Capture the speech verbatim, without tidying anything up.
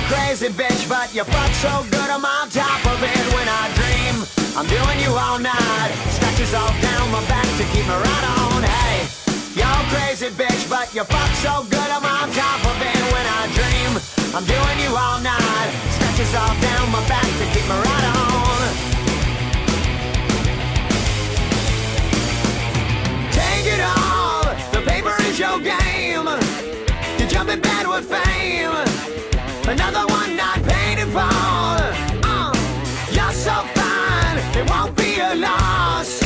crazy bitch, but you fuck so good I'm on top of it when I dream. I'm doing you all night, scratches all down my back to keep me right on. Hey, you're crazy bitch, but you fuck so good I'm on top of it when I dream. I'm doing you all night, scratches all down my back to keep me right on. Take it all, the paper is your game. You jump in bed with fame. Another one not paid in full. Uh, you're so fine, it won't be a loss.